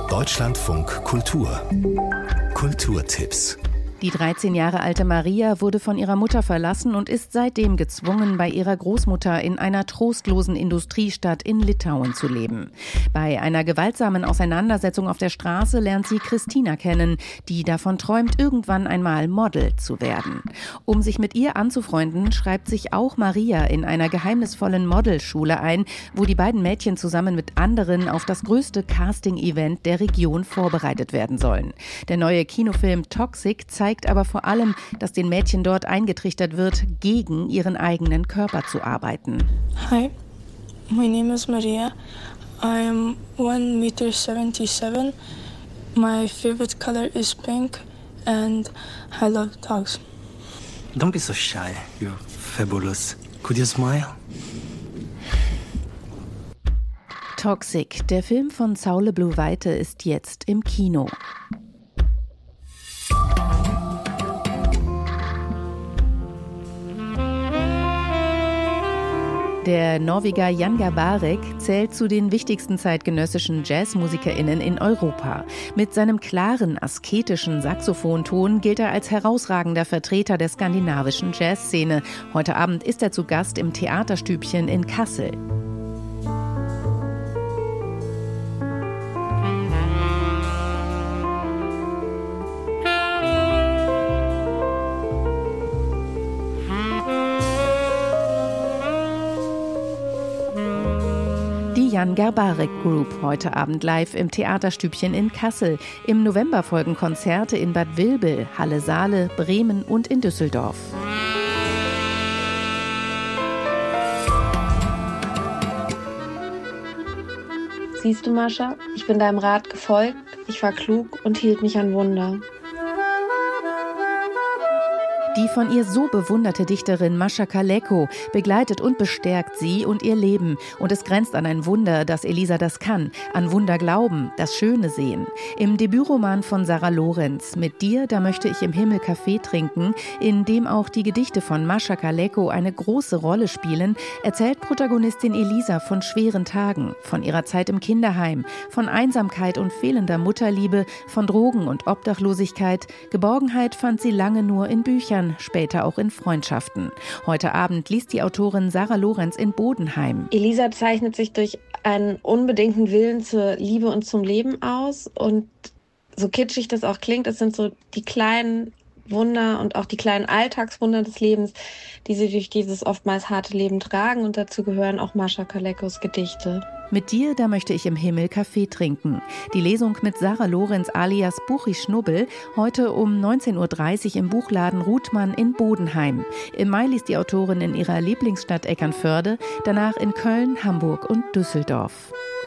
Deutschlandfunk Kultur. Kulturtipps. Die 13 Jahre alte Maria wurde von ihrer Mutter verlassen und ist seitdem gezwungen, bei ihrer Großmutter in einer trostlosen Industriestadt in Litauen zu leben. Bei einer gewaltsamen Auseinandersetzung auf der Straße lernt sie Christina kennen, die davon träumt, irgendwann einmal Model zu werden. Um sich mit ihr anzufreunden, schreibt sich auch Maria in einer geheimnisvollen Modelschule ein, wo die beiden Mädchen zusammen mit anderen auf das größte Casting-Event der Region vorbereitet werden sollen. Der neue Kinofilm Toxic zeigt aber vor allem, dass den Mädchen dort eingetrichtert wird, gegen ihren eigenen Körper zu arbeiten. Hi, my name is Maria. I am 1,77 m. My favorite color is pink and I love dogs. Don't be so shy. You're fabulous. Could you smile? Toxic, der Film von Saule Blue-Weite, ist jetzt im Kino. Der Norweger Jan Garbarek zählt zu den wichtigsten zeitgenössischen JazzmusikerInnen in Europa. Mit seinem klaren, asketischen Saxophonton gilt er als herausragender Vertreter der skandinavischen Jazzszene. Heute Abend ist er zu Gast im Theaterstübchen in Kassel. Die Jan Garbarek Group, heute Abend live im Theaterstübchen in Kassel. Im November folgen Konzerte in Bad Vilbel, Halle Saale, Bremen und in Düsseldorf. Siehst du, Mascha, ich bin deinem Rat gefolgt, ich war klug und hielt mich an Wunder. Die von ihr so bewunderte Dichterin Mascha Kaleko begleitet und bestärkt sie und ihr Leben. Und es grenzt an ein Wunder, dass Elisa das kann. An Wunder glauben, das Schöne sehen. Im Debütroman von Sarah Lorenz, Mit dir, da möchte ich im Himmel Kaffee trinken, in dem auch die Gedichte von Mascha Kaleko eine große Rolle spielen, erzählt Protagonistin Elisa von schweren Tagen, von ihrer Zeit im Kinderheim, von Einsamkeit und fehlender Mutterliebe, von Drogen und Obdachlosigkeit. Geborgenheit fand sie lange nur in Büchern, später auch in Freundschaften. Heute Abend liest die Autorin Sarah Lorenz in Bodenheim. Elisa zeichnet sich durch einen unbedingten Willen zur Liebe und zum Leben aus. Und so kitschig das auch klingt, es sind so die kleinen Wunder und auch die kleinen Alltagswunder des Lebens, die sie durch dieses oftmals harte Leben tragen. Und dazu gehören auch Mascha Kalekos Gedichte. Mit dir, da möchte ich im Himmel Kaffee trinken. Die Lesung mit Sarah Lorenz alias Buchi Schnubbel, heute um 19.30 Uhr im Buchladen Ruthmann in Bodenheim. Im Mai liest die Autorin in ihrer Lieblingsstadt Eckernförde, danach in Köln, Hamburg und Düsseldorf.